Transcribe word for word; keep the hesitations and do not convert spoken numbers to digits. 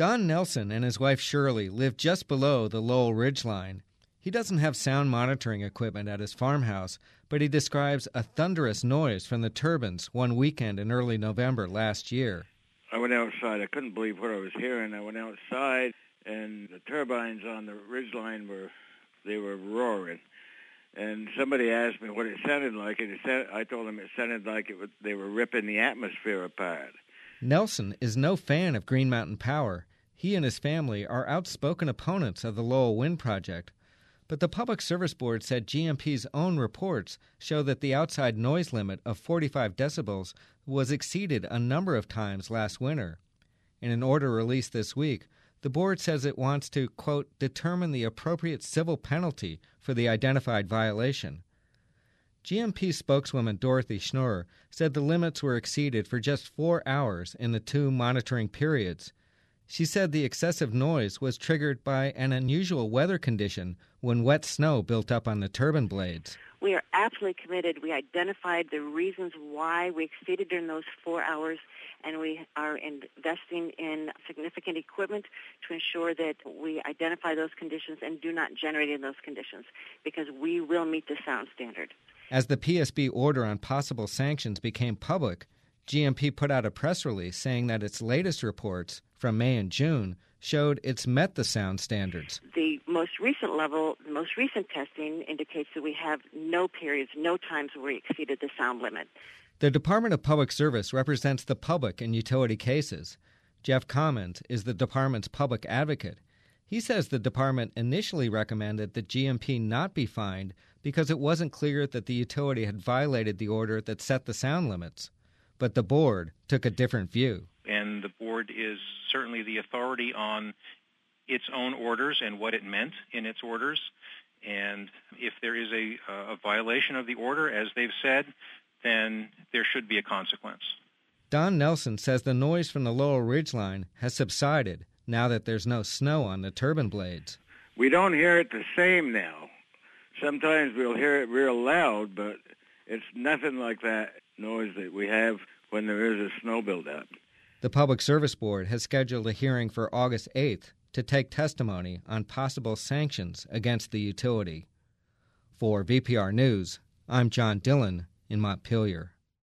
Don Nelson and his wife Shirley live just below the Lowell Ridgeline. He doesn't have sound monitoring equipment at his farmhouse, but he describes a thunderous noise from the turbines one weekend in early November last year. I went outside. I couldn't believe what I was hearing. I went outside, and the turbines on the ridgeline were, they were roaring. And somebody asked me what it sounded like, and it said, I told them it sounded like it was, they were ripping the atmosphere apart. Nelson is no fan of Green Mountain Power. He and his family are outspoken opponents of the Lowell Wind Project. But the Public Service Board said G M P's own reports show that the outside noise limit of forty-five decibels was exceeded a number of times last winter. In an order released this week, the board says it wants to, quote, determine the appropriate civil penalty for the identified violation. G M P spokeswoman Dorothy Schnorr said the limits were exceeded for just four hours in the two monitoring periods. She said the excessive noise was triggered by an unusual weather condition when wet snow built up on the turbine blades. We are absolutely committed. We identified the reasons why we exceeded during those four hours, and we are investing in significant equipment to ensure that we identify those conditions and do not generate in those conditions, because we will meet the sound standard. As the P S B order on possible sanctions became public, G M P put out a press release saying that its latest reports from May and June showed it's met the sound standards. The most recent level, the most recent testing indicates that we have no periods, no times where we exceeded the sound limit. The Department of Public Service represents the public in utility cases. Jeff Commons is the department's public advocate. He says the department initially recommended that G M P not be fined because it wasn't clear that the utility had violated the order that set the sound limits. But the board took a different view. And the board is certainly the authority on its own orders and what it meant in its orders. And if there is a, a violation of the order, as they've said, then there should be a consequence. Don Nelson says the noise from the Lowell Ridgeline has subsided now that there's no snow on the turbine blades. We don't hear it the same now. Sometimes we'll hear it real loud, but it's nothing like that noise that we have when there is a snow buildup. The Public Service Board has scheduled a hearing for August eighth to take testimony on possible sanctions against the utility. For V P R News, I'm John Dillon in Montpelier.